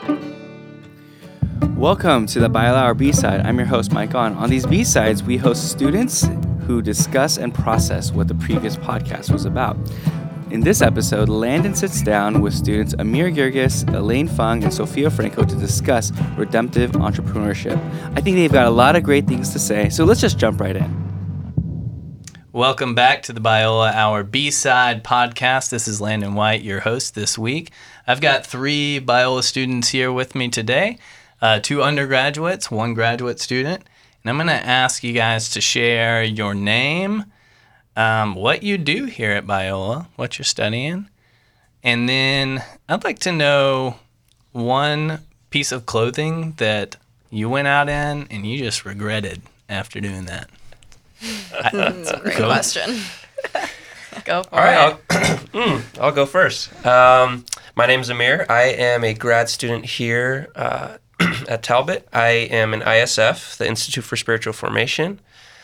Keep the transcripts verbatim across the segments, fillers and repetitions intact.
Welcome to the Bio Hour B-Side. I'm your host, Mike On. On these B-Sides, we host students who discuss and process what the previous podcast was about. In this episode, Landon sits down with students Amir Girgis, Elaine Fung, and Sophia Franco to discuss redemptive entrepreneurship. I think they've got a lot of great things to say, so let's just jump right in. Welcome back to the Biola Hour B-Side podcast. This is Landon White, your host this week. I've got three Biola students here with me today, uh, two undergraduates, one graduate student, and I'm going to ask you guys to share your name, um, what you do here at Biola, what you're studying, and then I'd like to know one piece of clothing that you went out in and you just regretted after doing that. That's a great Go. question. Go for All right, it. I'll, mm, I'll go first. Um, my name's Amir. I am a grad student here uh, at Talbot. I am an I S F, the Institute for Spiritual Formation.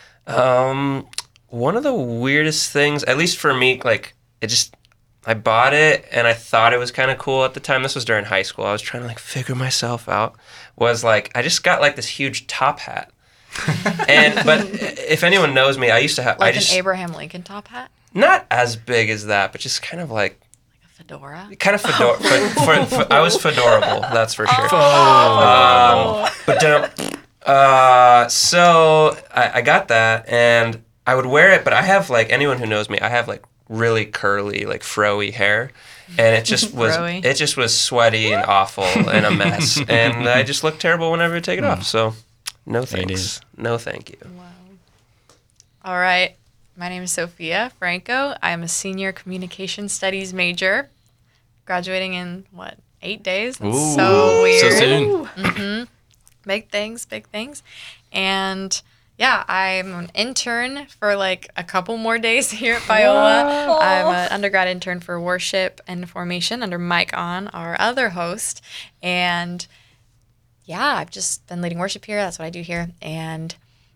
Um, one of the weirdest things, at least for me, like it just, I bought it and I thought it was kind of cool at the time. This was during high school. I was trying to like figure myself out. Was like I just got like this huge top hat. and but if anyone knows me, I used to have Like I just an Abraham Lincoln top hat? not as big as that, but just kind of like Like a fedora? kind of fedora. for, for, for, I was fedorable, that's for sure. Oh. Um, but um, uh, so I, I got that, and I would wear it. But I have like anyone who knows me, I have like really curly, like fro-y hair. And it just was Fro-y. it just was sweaty and awful and a mess, and I just looked terrible whenever I take it off. So. No thanks. is. No thank you. Wow. All right. My name is Sophia Franco. I'm a senior communication studies major, graduating in, what, eight days? That's Ooh, so weird. so soon. Mm-hmm. Big things, big things. And yeah, I'm an intern for like a couple more days here at Biola. Wow. I'm an undergrad intern for worship and formation under Mike On, our other host. And yeah, I've just been leading worship here. That's what I do here. And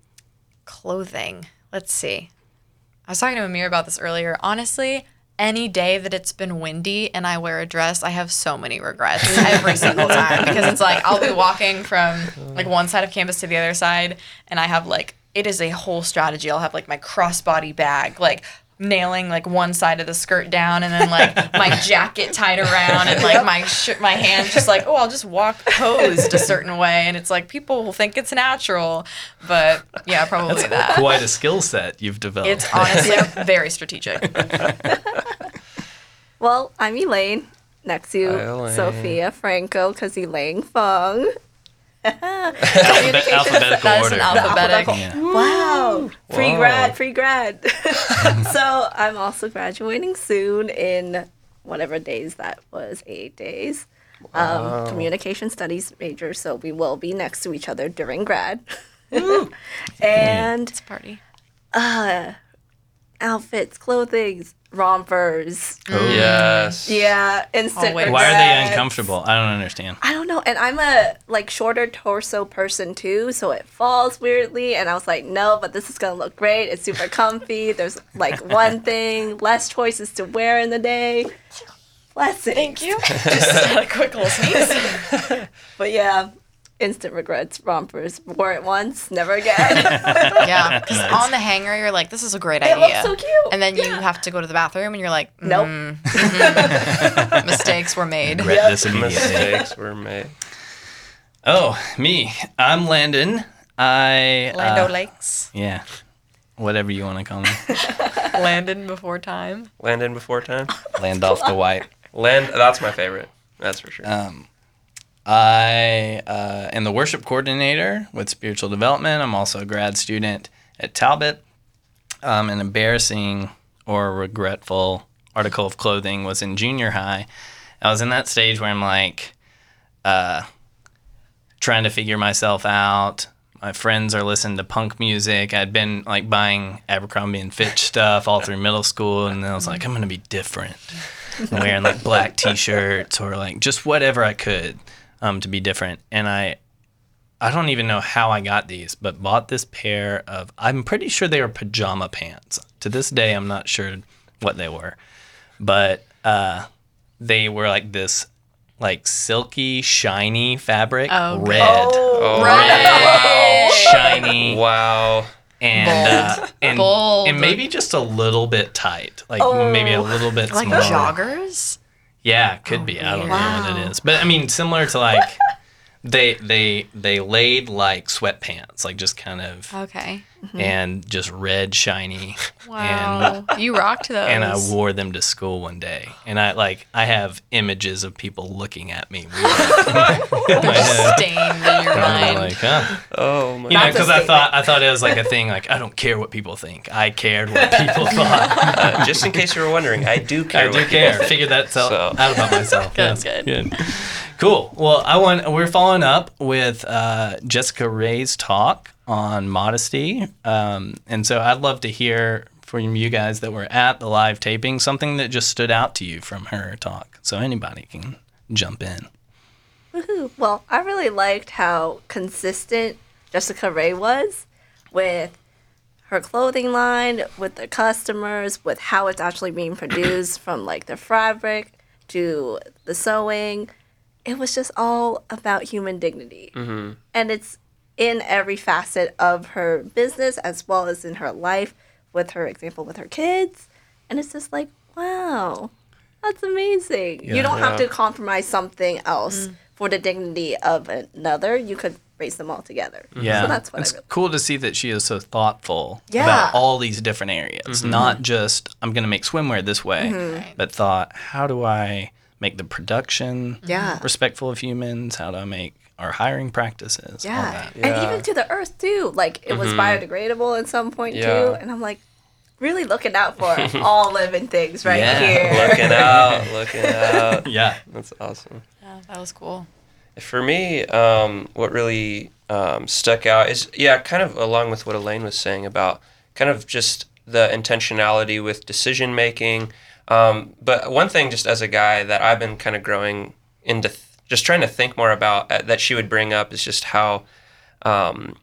clothing. Let's see. I was talking to Amir about this earlier. Honestly, any day that it's been windy and I wear a dress, I have so many regrets every single time. Because it's like I'll be walking from like one side of campus to the other side, and I have like, it is a whole strategy. I'll have like my crossbody bag, like nailing like one side of the skirt down, and then like my jacket tied around, and like my sh- my hand just like, oh, I'll just walk posed a certain way, and it's like people will think it's natural, but yeah, probably that. Quite a skill set you've developed. It's honestly very strategic. Well, I'm Elaine, next to Hi, Elaine. Sophia Franco, because Elaine Fung. Alphabet- alphabetical That is order. an alphabetic. Yeah. Wow, pre Whoa. grad, pre grad. So I'm also graduating soon in whatever days that was, eight days. Wow. Um, communication studies major, so we will be next to each other during grad. And It's a party. uh, outfits, clothing, rompers. Oh. Yes. Yeah, instant Always. Why are they regrets. uncomfortable? I don't understand. I don't know. And I'm a like shorter torso person too, so it falls weirdly. And I was like, no, but this is gonna look great. It's super comfy. There's like one thing, less choices to wear in the day. Blessings. Thank you. Just had a quick little sneeze. But yeah, instant regrets. Rompers. Wore it once, never again. Yeah, because on the hanger, you're like, this is a great It idea. looks so cute. And then you have to go to the bathroom, and you're like, Nope. mm, mhm. Mistakes were made. Regret this immediately. Mistakes were made. Oh, me. I'm Landon. I Lando uh, Lakes. Yeah, whatever you want to call me. Landon before time. Landon before time. Land off the white. Land. That's my favorite. That's for sure. Um, I uh, am the worship coordinator with spiritual development. I'm also a grad student at Talbot. Um, an embarrassing or regretful article of clothing was in junior high. I was in that stage where I'm like uh, trying to figure myself out. My friends are listening to punk music. I'd been like buying Abercrombie and Fitch stuff all through middle school, and then I was like, I'm gonna be different. And wearing like black T-shirts or like just whatever I could um, to be different. And I, I don't even know how I got these, but bought this pair of. I'm pretty sure they were pajama pants. To this day, I'm not sure what they were, but uh, they were like this like silky, shiny fabric, Oh, red, Oh, red, shiny, wow. and uh, and, Bold. and maybe just a little bit tight, like Oh. maybe a little bit Like small. joggers? Yeah, could be. I don't know what Wow. it is, but I mean, similar to like they they they laid like sweatpants, like just kind of Okay. and just red, shiny. Wow. You rocked those. And I wore them to school one day, and I like I have images of people looking at me. in my head. Stained in your And I'm mind. like, huh? Oh my. You know, That's a because I statement. thought I thought it was like a thing. Like I don't care what people think. I cared what people thought. Uh, just in case you were wondering, I do care. I what do people care. think. Figured that so, So. out about myself. Good, Yeah. good. Cool. Well, I want we're following up with uh, Jessica Ray's talk on modesty, um, and so I'd love to hear from you guys that were at the live taping something that just stood out to you from her talk. So anybody can jump in. Woohoo. Well, I really liked how consistent Jessica Ray was with her clothing line, with the customers, with how it's actually being produced from like the fabric to the sewing. It was just all about human dignity. Mm-hmm. And it's in every facet of her business as well as in her life, with her example with her kids. And it's just like, wow, that's amazing. Yeah. You don't have Yeah. to compromise something else for the dignity of another. You could raise them all together. Yeah, So that's what it's I really cool to see that she is so thoughtful Yeah. about all these different areas. Mm-hmm. Not just I'm going to make swimwear this way, Right. but thought how do I make the production Yeah. respectful of humans? How do I make our hiring practices? all Yeah. that. And Yeah. even to the earth too. Like it was biodegradable at some point Yeah. too. And I'm like, really looking out for all living things right Yeah. here. Looking out, looking out. Yeah. That's awesome. Yeah, that was cool. For me, um, what really um, stuck out is, yeah, kind of along with what Elaine was saying about kind of just the intentionality with decision making. Um, but one thing, just as a guy, that I've been kind of growing into, th- just trying to think more about uh, that she would bring up is just how, um,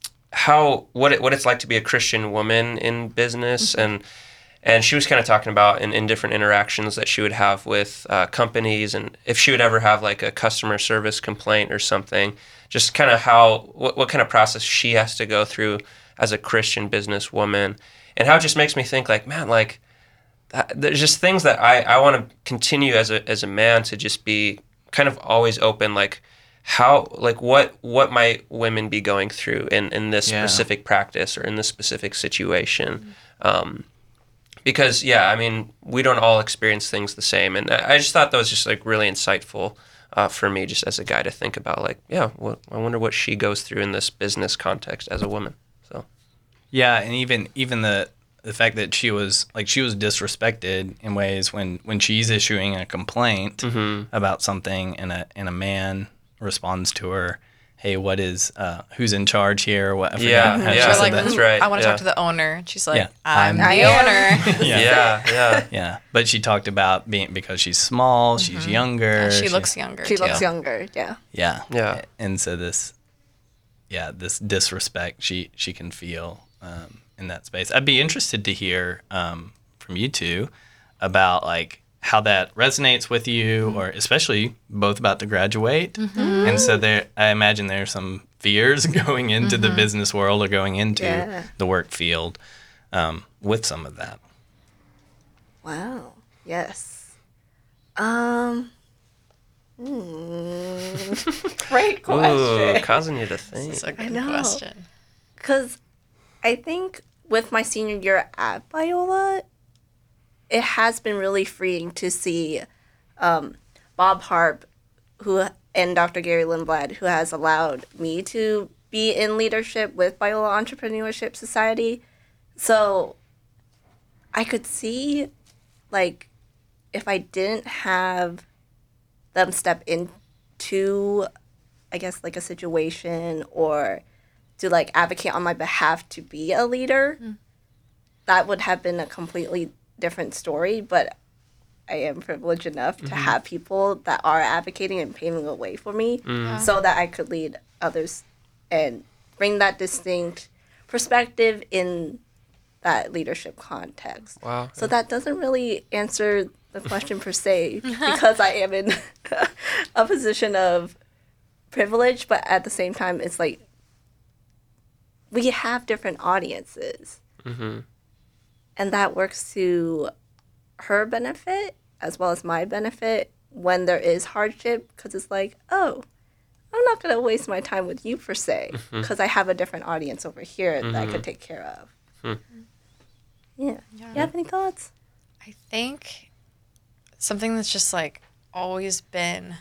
how what it, what it's like to be a Christian woman in business, and and she was kind of talking about in, in different interactions that she would have with uh, companies, and if she would ever have like a customer service complaint or something, just kind of how what, what kind of process she has to go through as a Christian businesswoman, and how it just makes me think like, man, like that, there's just things that I, I want to continue as a as a man to just be kind of always open, like how like what what might women be going through in, in this Yeah. specific practice or in this specific situation. Um, because yeah, I mean, we don't all experience things the same, and I I just thought that was just like really insightful uh, for me, just as a guy to think about. Like, yeah, what, I wonder what she goes through in this business context as a woman. So Yeah, and even even the the fact that she was like she was disrespected in ways when when she's issuing a complaint Mm-hmm. about something, and a and a man responds to her, "Hey, what is uh, who's in charge here?" Or what? I forgot Yeah, how she yeah, She's said like, that. that's right, I want to yeah. talk to the owner. And she's like, Yeah, I'm, I'm- the I owner. Yeah. yeah, yeah, Yeah, but she talked about being because she's small, she's younger. she looks younger. She too. looks younger, yeah. Yeah, Yeah. and so this, yeah, this disrespect she she can feel um, in that space. I'd be interested to hear um, from you two about like how that resonates with you, or especially both about to graduate. And so there, I imagine there's some fears going into the business world or going into Yeah. the work field um, with some of that. Wow. Yes. Um. hmm. Great Ooh, question. causing you to think. That's a good know. question. Because I think with my senior year at Biola, it has been really freeing to see um, Bob Harp, who and Doctor Gary Lindblad, who has allowed me to be in leadership with Biola Entrepreneurship Society. So I could see, like, if I didn't have them step into, I guess, like a situation or to like advocate on my behalf to be a leader, that would have been a completely different story. But I am privileged enough to have people that are advocating and paving the way for me so that I could lead others and bring that distinct perspective in that leadership context. Wow. So that doesn't really answer the question per se because I am in a position of privilege, but at the same time, it's like we have different audiences. Mm-hmm. And that works to her benefit as well as my benefit when there is hardship, because it's like, oh, I'm not going to waste my time with you per se, because I have a different audience over here that I could take care of. Mm-hmm. Yeah. Yeah. You have any thoughts? I think something that's just like always been,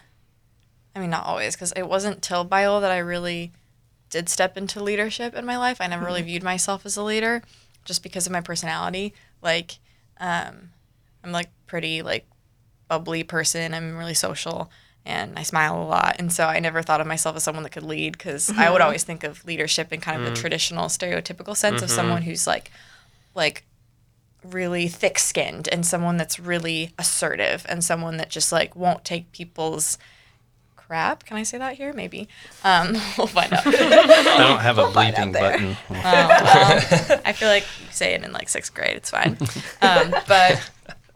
I mean, not always, because it wasn't till Biola that I really did step into leadership in my life. I never really viewed myself as a leader just because of my personality. Like, um, I'm like pretty like bubbly person. I'm really social and I smile a lot. And so I never thought of myself as someone that could lead, because I would always think of leadership in kind of the traditional stereotypical sense of someone who's like, like, really thick-skinned and someone that's really assertive and someone that just like won't take people's crap. Can I say that here? Maybe. Um, we'll find out. I don't have a find out bleeping there. button. Oh, well, I feel like you say it in like sixth grade. It's fine. Um, but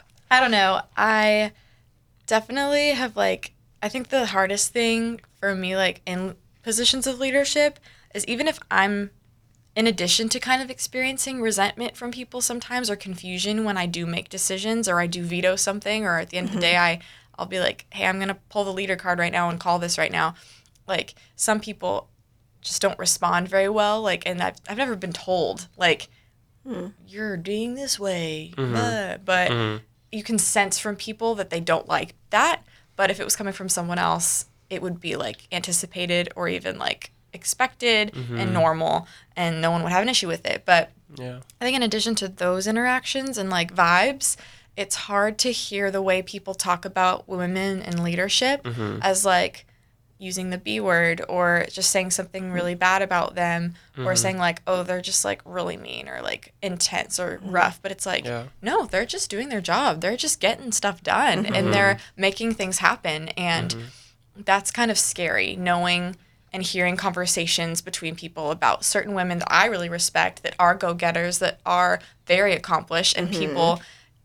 I don't know. I definitely have like, I think the hardest thing for me, like in positions of leadership, is even if I'm, in addition to kind of experiencing resentment from people sometimes or confusion when I do make decisions or I do veto something, or at the end of the day, I, I'll be like, hey, I'm going to pull the leader card right now and call this right now. Like, some people just don't respond very well. Like, and I've, I've never been told, like, mm. you're doing this way. Mm-hmm. Uh, but Mm-hmm. you can sense from people that they don't like that. But if it was coming from someone else, it would be, like, anticipated or even, like, expected Mm-hmm. and normal, and no one would have an issue with it. But Yeah. I think in addition to those interactions and like vibes, it's hard to hear the way people talk about women in leadership Mm-hmm. as like using the B word or just saying something really bad about them or Mm-hmm. saying like, oh, they're just like really mean or like intense or rough. But it's like, Yeah. no, they're just doing their job. They're just getting stuff done Mm-hmm. and they're making things happen. And that's kind of scary, knowing and hearing conversations between people about certain women that I really respect, that are go-getters, that are very accomplished, and people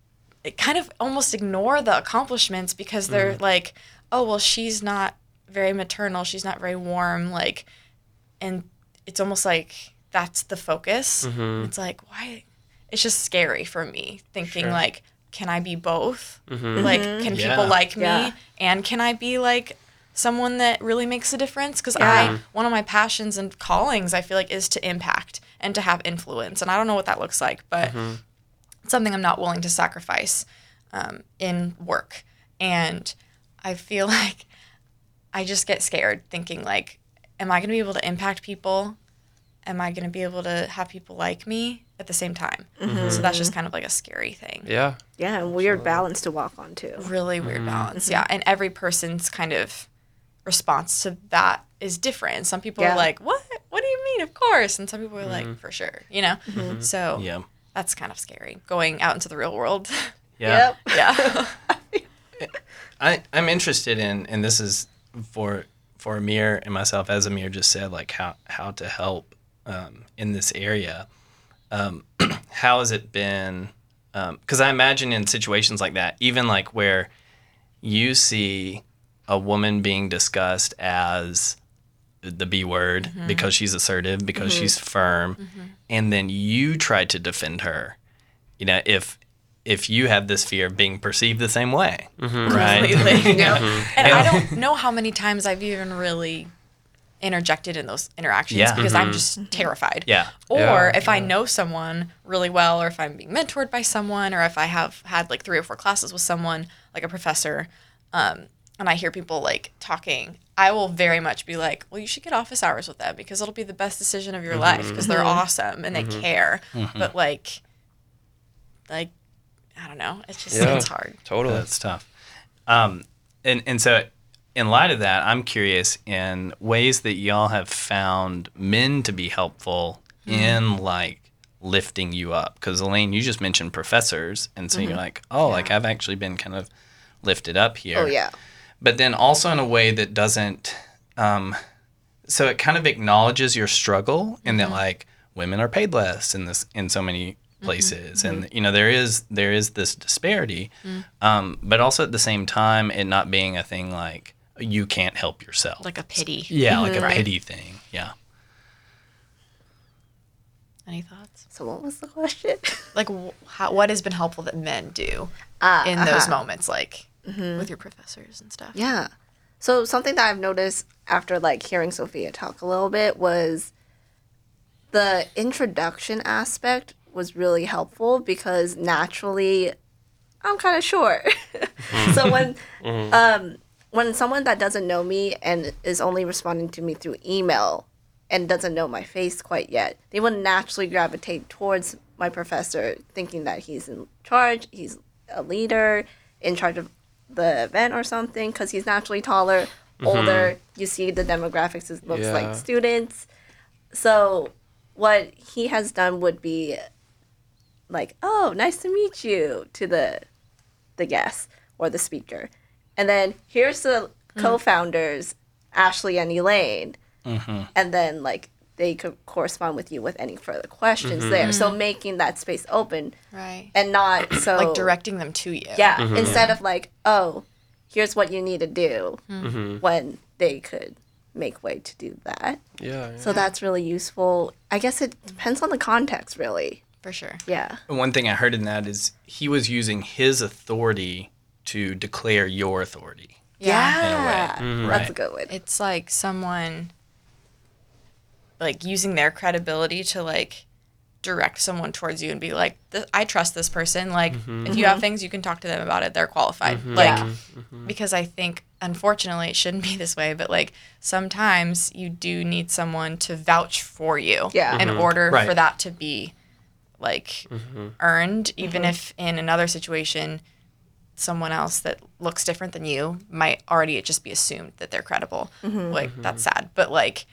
it kind of almost ignore the accomplishments because they're like, oh, well, she's not very maternal, she's not very warm, like, and it's almost like that's the focus. Mm-hmm. It's like, why? It's just scary for me, thinking Sure. like, can I be both? Mm-hmm. Like, can Yeah. people like me? Yeah. And can I be like someone that really makes a difference? Because Yeah. I, one of my passions and callings, I feel like, is to impact and to have influence. And I don't know what that looks like, but Mm-hmm. it's something I'm not willing to sacrifice um, in work. And I feel like I just get scared thinking like, am I going to be able to impact people? Am I going to be able to have people like me at the same time? So that's just kind of like a scary thing. Yeah. Yeah, and weird balance to walk on too. Really weird balance. Yeah. And every person's kind of response to that is different. Some people Yeah. are like, what? What do you mean? Of course. And some people are like, for sure. You know? So Yeah. that's kind of scary going out into the real world. Yeah. Yep. yeah. I, I'm interested in, and this is for for Amir and myself, as Amir just said, like how, how to help um, in this area. Um, how has it been? Because I imagine in situations like that, even like where you see a woman being discussed as the B word Mm-hmm. because she's assertive, because she's firm, and then you try to defend her. You know, if if you have this fear of being perceived the same way, right? Completely. You know? And I don't know how many times I've even really interjected in those interactions Yeah. because I'm just terrified. Yeah. Or Yeah, if I know someone really well, or if I'm being mentored by someone, or if I have had like three or four classes with someone, like a professor, um, and I hear people like talking, I will very much be like, well, you should get office hours with them because it'll be the best decision of your life because they're awesome and they care. But like, like, I don't know. It's just, Yeah. it's hard. Totally. That's tough. Um, and, and so, in light of that, I'm curious in ways that y'all have found men to be helpful in like lifting you up. Because Elaine, you just mentioned professors, and so you're like, oh, like I've actually been kind of lifted up here. Oh yeah. But then also in a way that doesn't, um, so it kind of acknowledges your struggle, and that like women are paid less in this in so many places, and you know there is there is this disparity, um, but also at the same time, it not being a thing like you can't help yourself, Like a pity. yeah, like a Right. pity thing, yeah. Any thoughts? So what was the question? Like, wh- how, what has been helpful that men do Uh, in those uh-huh. moments, like with your professors and stuff? Yeah. So something that I've noticed after like hearing Sophia talk a little bit was the introduction aspect was really helpful because naturally I'm kind of short. So when um when someone that doesn't know me and is only responding to me through email and doesn't know my face quite yet, they would naturally gravitate towards my professor thinking that he's in charge, he's a leader, in charge of the event or something, because he's naturally taller, older. You see the demographics, it looks Yeah. like students. So what he has done would be like, oh, nice to meet you to the the guest or the speaker. And then here's the co-founders, Ashley and Elaine. And then like they could correspond with you with any further questions there. So making that space open Right. and not so Like directing them to you. yeah, instead of like, oh, here's what you need to do when they could make way to do that. Yeah. yeah. So that's really useful. I guess it depends on the context, really. For sure. Yeah. One thing I heard in that is he was using his authority to declare your authority. Yeah. In a way. That's Right. a good one. It's like someone like using their credibility to like direct someone towards you and be like, "Th- I trust this person. Like, if you have things, you can talk to them about it. They're qualified. Like, Yeah. because I think, unfortunately, it shouldn't be this way, but like sometimes you do need someone to vouch for you Yeah. in order Right. for that to be like earned, even if in another situation, someone else that looks different than you might already just be assumed that they're credible. Like, that's sad. But like,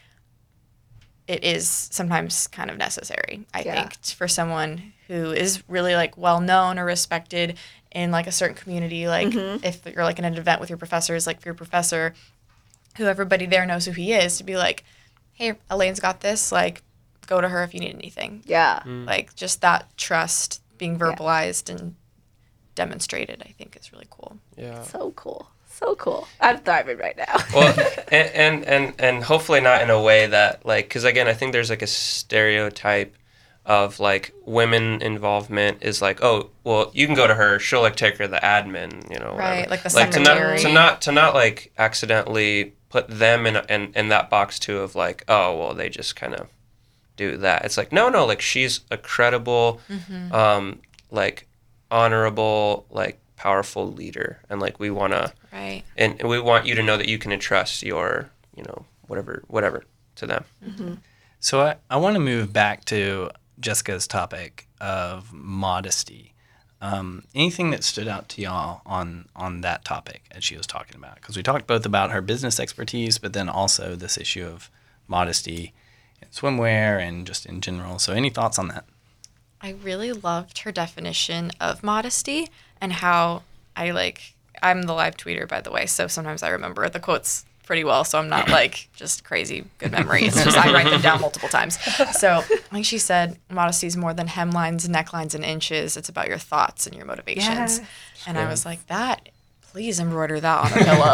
it is sometimes kind of necessary, I Yeah. think, t- for someone who is really like well known or respected in like a certain community. Like if you're like in an event with your professors, like for your professor, who everybody there knows who he is, to be like, hey, Elaine's got this. Like, go to her if you need anything. Yeah. Like just that trust being verbalized and demonstrated, I think, is really cool. Yeah. So cool. So cool. I'm thriving right now. Well, and, and and and hopefully not in a way that like, because again, I think there's like a stereotype of like women involvement is like, oh, well, you can go to her, she'll like take her the admin, you know, Right, whatever. like the like to not secretary. to not to not like accidentally put them in in in that box too of like, oh, well, they just kind of do that. It's like, no, no, like she's a credible, Mm-hmm. um, like honorable, like powerful leader, and like we want to. Right. And we want you to know that you can entrust your, you know, whatever, whatever to them. So I, I want to move back to Jessica's topic of modesty. Um, anything that stood out to y'all on on that topic as she was talking about? Because we talked both about her business expertise, but then also this issue of modesty in swimwear and just in general. So any thoughts on that? I really loved her definition of modesty and how I like, I'm the live tweeter, by the way, so sometimes I remember the quotes pretty well, so I'm not like just crazy good memory. It's just I write them down multiple times. So I think she said, modesty is more than hemlines, necklines, and inches. It's about your thoughts and your motivations. Yes. And I was like, that, please embroider that on a pillow.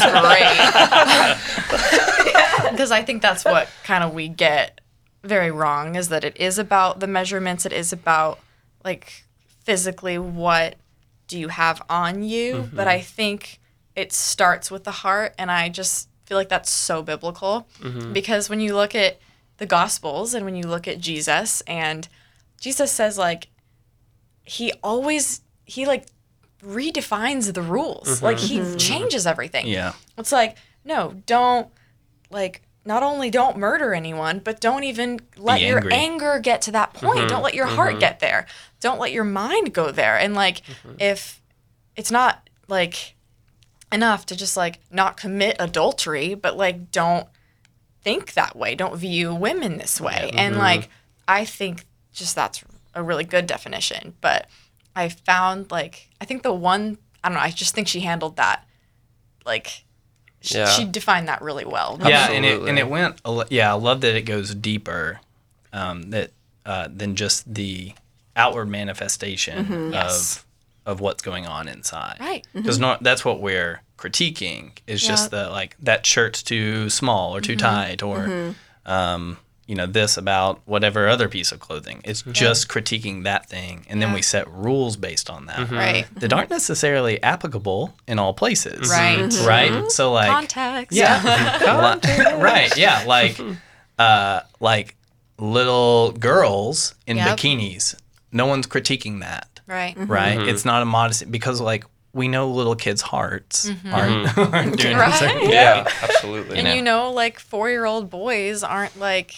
That is great. Because I think that's what kind of we get very wrong, is that it is about the measurements. It is about like physically what do you have on you. But I think it starts with the heart, and I just feel like that's so biblical. Because when you look at the Gospels and when you look at Jesus, and Jesus says like he always he like redefines the rules. Like he changes everything. Yeah. It's like, no, don't, like, not only don't murder anyone, but don't even let Be your angry. anger get to that point. Don't let your heart get there. Don't let your mind go there. And, like, if it's not, like, enough to just, like, not commit adultery, but, like, don't think that way. Don't view women this way. And, like, I think just that's a really good definition. But I found, like, I think the one, I don't know, I just think she handled that, like, She, Yeah. she defined that really well. Yeah, and it Absolutely. and it went. a lo- Yeah, I love that it goes deeper, um, that uh, than just the outward manifestation of Yes. of what's going on inside. Right. Because no, that's what we're critiquing is just Yep. the like that shirt's too small or too tight or um, you know, this about whatever other piece of clothing. It's just critiquing that thing, and then Yeah. we set rules based on that Right. that aren't necessarily applicable in all places. Right. Right. So like Context. yeah. Li- right. Yeah. Like, uh, like little girls in Yep. bikinis. No one's critiquing that, Right. right? It's not a modesty because, like, we know little kids' hearts aren't, aren't doing Right. certain- Yeah, absolutely. And you know, like four year old boys aren't like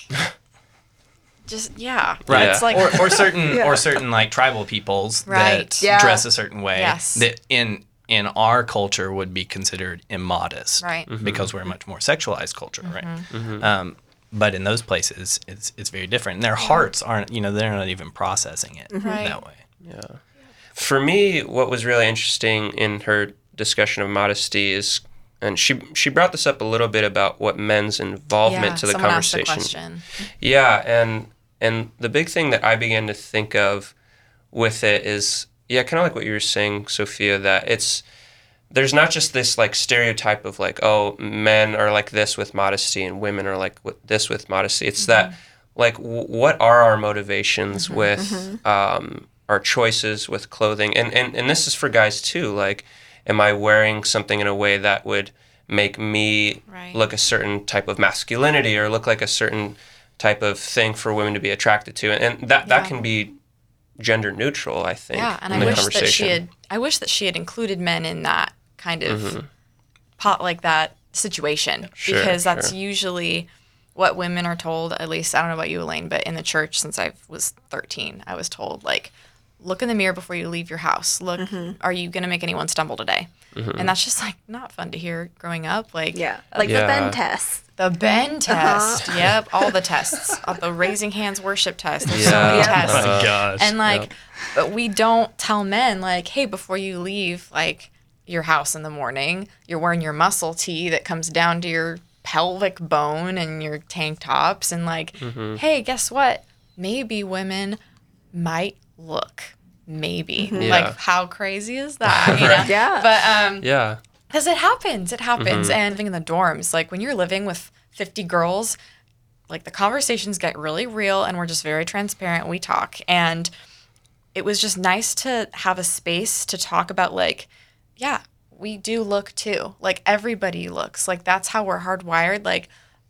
just yeah. Right. It's like or, or certain Yeah. or certain like tribal peoples Right. that Yeah. dress a certain way Yes. that in in our culture would be considered immodest, Right. Because we're a much more sexualized culture, Mm-hmm. right? Um, but in those places, it's it's very different. And their hearts aren't, you know, they're not even processing it Right. that way. Yeah. For me, what was really interesting in her discussion of modesty is, and she she brought this up a little bit about what men's involvement yeah, to the someone asked the conversation. question. Yeah, and and the big thing that I began to think of with it is, yeah, kind of like what you were saying, Sophia, that it's there's not just this like stereotype of like, oh, men are like this with modesty and women are like with this with modesty. It's that like w- what are our motivations with um, our choices with clothing, and, and and this is for guys too. Like, am I wearing something in a way that would make me Right. look a certain type of masculinity or look like a certain type of thing for women to be attracted to, and, and that that Yeah. can be gender neutral, I think. Yeah, and in I the wish that she conversation. had. I wish that she had included men in that kind of Mm-hmm. pot like that situation Sure, because that's sure. usually what women are told. At least I don't know about you, Elaine, but in the church since I was thirteen, I was told like, look in the mirror before you leave your house. Look, are you gonna make anyone stumble today? Mm-hmm. And that's just like not fun to hear growing up. Like Yeah. Like Yeah. the Ben test. the Ben test. Yep, all the tests. Uh, the raising hands worship test. There's so Yeah. many Yeah. tests. Oh my gosh. And like, but we don't tell men like, hey, before you leave like your house in the morning, you're wearing your muscle tee that comes down to your pelvic bone and your tank tops, and like, hey, guess what? Maybe women might look. Maybe. Yeah. Like, how crazy is that? You know? Yeah. But um, Yeah. because it happens. It happens. Mm-hmm. And living in the dorms, like when you're living with fifty girls, like the conversations get really real and we're just very transparent. We talk. And it was just nice to have a space to talk about, like, yeah, we do look too. Like everybody looks. Like that's how we're hardwired. Like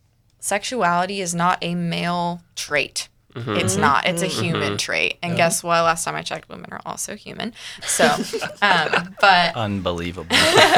sexuality is not a male trait. It's not. It's a human trait. And guess what? Last time I checked, women are also human. So, um, but Unbelievable.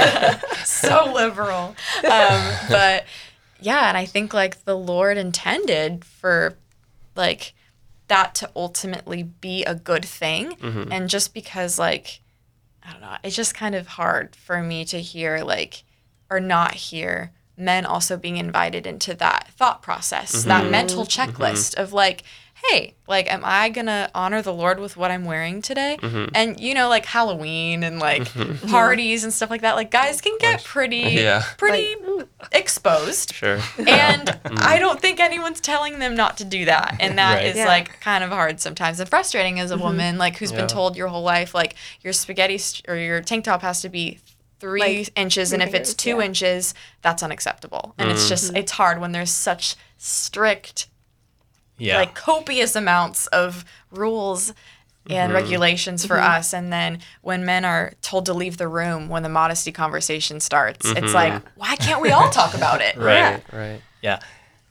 so liberal. Um, but yeah, and I think like the Lord intended for like that to ultimately be a good thing. And just because like, I don't know, it's just kind of hard for me to hear like, or not hear men also being invited into that thought process, that mental checklist of like, hey, like, am I going to honor the Lord with what I'm wearing today? And, you know, like Halloween and like parties and stuff like that, like guys can get pretty, Yeah. pretty exposed. Sure. And I don't think anyone's telling them not to do that. And that Right. is Yeah. like kind of hard sometimes and frustrating as a woman, like who's Yeah. been told your whole life, like your spaghetti st- or your tank top has to be three Like, inches. three And if it's fingers, two yeah. inches, that's unacceptable. And it's just, it's hard when there's such strict, Yeah. like copious amounts of rules and regulations for us. And then when men are told to leave the room when the modesty conversation starts, it's like, why can't we all talk about it? Right. Right. yeah.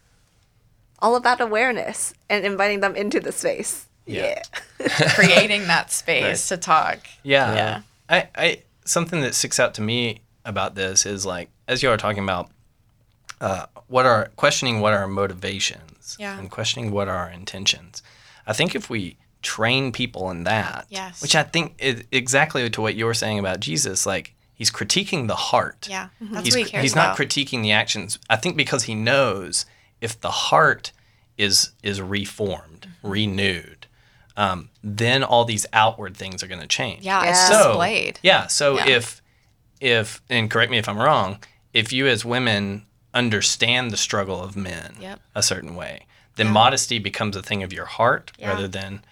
All about awareness and inviting them into the space. Yeah. Creating that space to talk. Yeah. Yeah. I, I something that sticks out to me about this is like as you are talking about uh, what are questioning what are our motivations Yeah. and questioning what are our intentions. I think if we train people in that, Yes. which I think is exactly to what you were saying about Jesus, like he's critiquing the heart. Yeah. That's He's, what he cares he's about. not critiquing the actions. I think because he knows if the heart is is reformed, Mm-hmm. renewed, um, then all these outward things are going to change. Yeah, it's Yeah. displayed. Yeah. So Yeah. if if and correct me if I'm wrong, if you as women understand the struggle of men Yep. a certain way, then modesty becomes a thing of your heart Yeah. rather than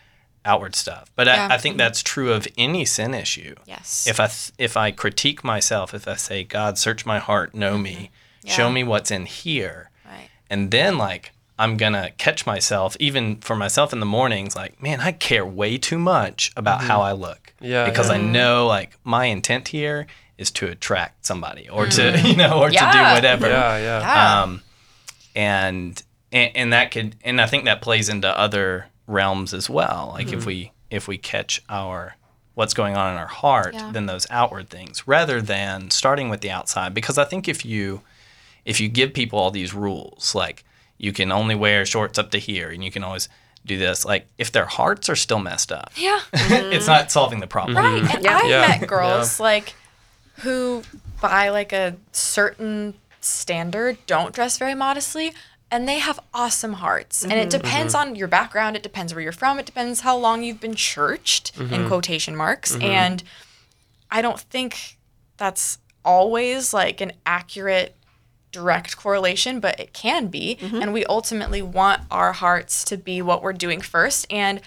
outward stuff. But Yeah. I, I think that's true of any sin issue. Yes. If I th- if I critique myself, if I say, God, search my heart, know me, Yeah. show me what's in here, Right. and then like I'm gonna catch myself, even for myself in the mornings, like, man, I care way too much about how I look. Yeah, Because yeah. I know like my intent here is to attract somebody or to you know or to Yeah. do whatever. Yeah, yeah. Yeah. Um, and, and and that could and I think that plays into other realms as well. Like if we if we catch our what's going on in our heart, Yeah. then those outward things, rather than starting with the outside. Because I think if you if you give people all these rules, like you can only wear shorts up to here, and you can always do this, like if their hearts are still messed up, Yeah. it's not solving the problem. Right. And Yeah. I've Yeah. met girls like who by like a certain standard don't dress very modestly and they have awesome hearts. And it depends on your background, it depends where you're from, it depends how long you've been churched in quotation marks. And I don't think that's always like an accurate direct correlation, but it can be. And we ultimately want our hearts to be what we're doing first. And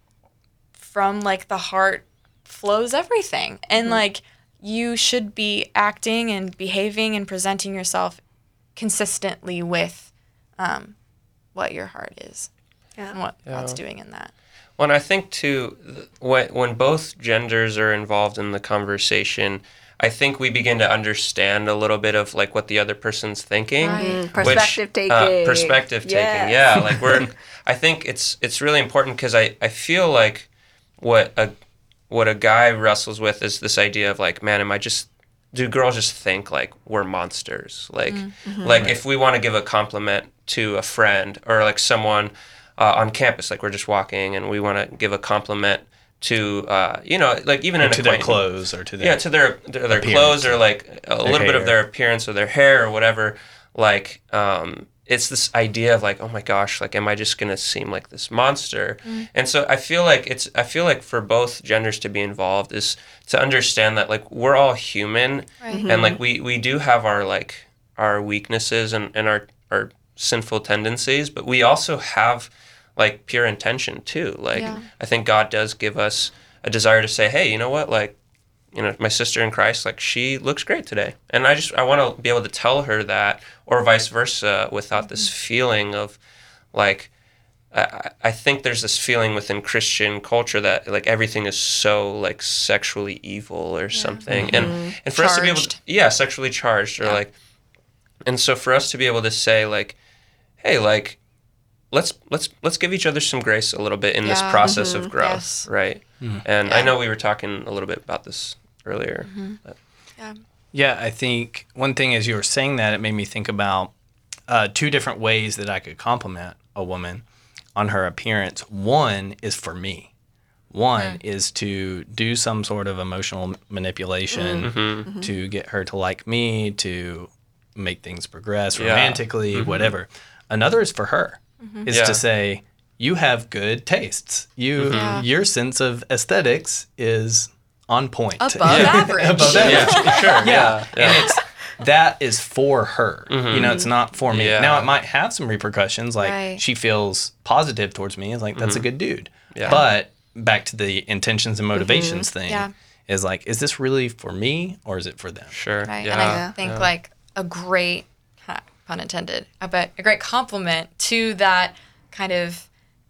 from like the heart flows everything. And like you should be acting and behaving and presenting yourself consistently with um, what your heart is and Yeah. what Yeah. God's doing in that. Well, and I think too, th- when when both genders are involved in the conversation, I think we begin to understand a little bit of like what the other person's thinking. Right. Mm, which, perspective taking. Uh, perspective taking. Yes. Yeah, like we're. I think it's it's really important because I, I feel like what a what a guy wrestles with is this idea of like, man, am I just do girls just think like we're monsters? Like like if we want to give a compliment to a friend or like someone uh, on campus, like we're just walking and we want to give a compliment to uh, you know, like even an To their acquaintance. clothes or to their Yeah, to their their, their appearance. clothes or like a little bit of hair. their appearance or their hair or whatever. Like, um, it's this idea of like, oh my gosh, like, am I just gonna seem like this monster? And so I feel like it's I feel like for both genders to be involved is to understand that like we're all human Right. and like we we do have our like our weaknesses and, and our our sinful tendencies, but we also have like pure intention too. Like Yeah. I think God does give us a desire to say, hey, you know what, like, you know, my sister in Christ, like she looks great today. And I just, I want to be able to tell her that or vice versa without this feeling of like, I, I think there's this feeling within Christian culture that like everything is so like sexually evil or something. And, and for us to be able to, Charged. yeah, sexually charged or Yeah. like, and so for us to be able to say like, hey, like, let's let's let's give each other some grace a little bit in this Yeah. process of growth, Yes. right? And I Yeah. know we were talking a little bit about this earlier. but- Yeah. Yeah, I think one thing as you were saying that, it made me think about uh, two different ways that I could compliment a woman on her appearance. One is for me. One is to do some sort of emotional manipulation to get her to like me, to make things progress Yeah. romantically, whatever. Another is for her, is Yeah. to say, you have good tastes. You, Yeah. Your sense of aesthetics is on point. Above average. Above average. Yeah, sure. Yeah, And it's that is for her. You know, it's not for me. Yeah. Now it might have some repercussions, like Right. she feels positive towards me. It's like that's a good dude. Yeah. But back to the intentions and motivations thing Yeah. is like, is this really for me or is it for them? Sure. Right. Yeah. And I think like a great, ha, pun intended, but a great compliment to that kind of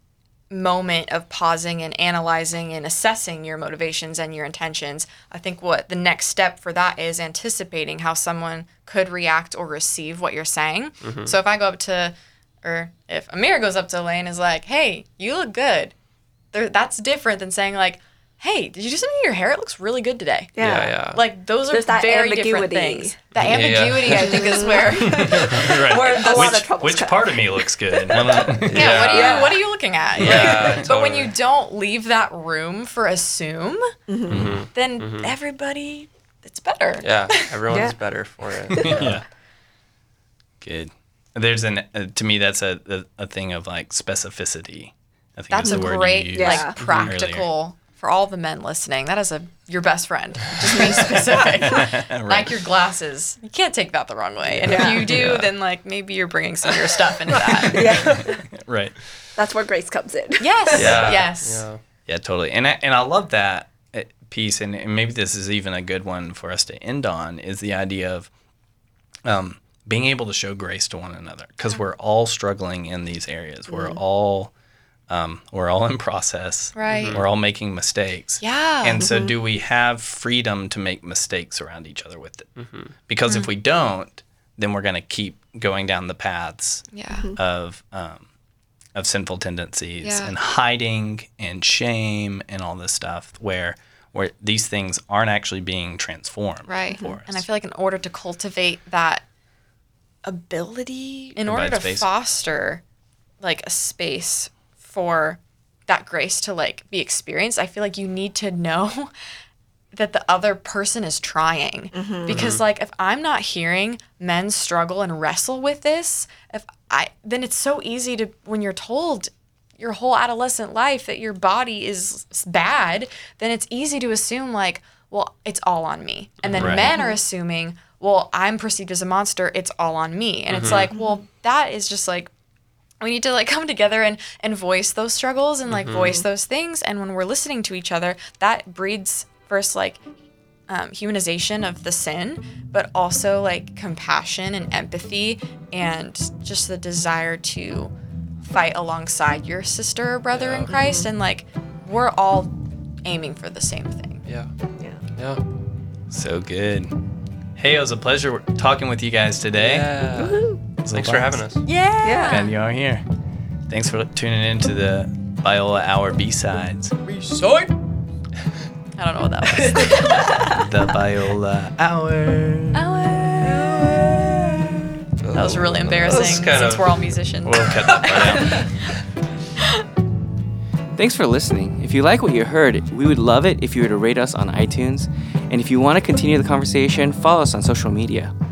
moment of pausing and analyzing and assessing your motivations and your intentions. I think what the next step for that is anticipating how someone could react or receive what you're saying. So if I go up to, or if Amir goes up to Elaine and is like, hey, you look good. There, that's different than saying like, hey, did you do something to your hair? It looks really good today. Yeah. Yeah, yeah. Like those are There's that very different ambiguity. things. The ambiguity, I think, is where. Right. Where a lot of which troubles which come. part of me looks good? Yeah, What are you Yeah. What are you looking at? Yeah, Like, But when totally. you don't leave that room for assume, then everybody, it's better. Yeah, everyone's Yeah. better for it. Yeah. Good. There's an uh, to me that's a, a a thing of like specificity. I think That's is a the word great, you used Yeah. like earlier. practical for all the men listening. That is a your best friend. Just be specific. Like your glasses, you can't take that the wrong way. And Yeah. if you do, then like maybe you're bringing some of your stuff into that. Yeah. Right. That's where grace comes in. Yes. Yeah. Yes. Yeah. Yeah, totally. And I, and I love that uh, piece, and, and maybe this is even a good one for us to end on, is the idea of um, being able to show grace to one another, because we're all struggling in these areas. Mm-hmm. We're all um, we're all in process. Right. We're all making mistakes. Yeah. And mm-hmm. so do we have freedom to make mistakes around each other with it? Mm-hmm. Because mm-hmm. if we don't, then we're going to keep going down the paths yeah. of um, of sinful tendencies Yeah. and hiding and shame and all this stuff, where where these things aren't actually being transformed Right. for us. And I feel like in order to cultivate that ability, in Provide order to space. foster like a space for that grace to like be experienced, I feel like you need to know that the other person is trying. Mm-hmm. Because like if I'm not hearing men struggle and wrestle with this, if I then it's so easy to, when you're told your whole adolescent life that your body is bad, then it's easy to assume like, well, it's all on me. And then Right. men are assuming, well, I'm perceived as a monster, it's all on me. And Mm-hmm. it's like, well, that is just like, we need to like come together and, and voice those struggles and like Mm-hmm. voice those things. And when we're listening to each other, that breeds first like um, humanization of the sin, but also like compassion and empathy and just the desire to fight alongside your sister or brother in Christ. And like, we're all aiming for the same thing. Yeah. Yeah. Yeah. So good. Hey, it was a pleasure talking with you guys today. Yeah. Thanks for having us. Yeah. Yeah. And you are here. Thanks for tuning in to the Biola Hour B-Sides. I don't know what that was. The Biola Hour. That was really embarrassing That's kind since of- we're all musicians. We'll cut that part out. Thanks for listening. If you like what you heard, we would love it if you were to rate us on iTunes. And if you want to continue the conversation, follow us on social media.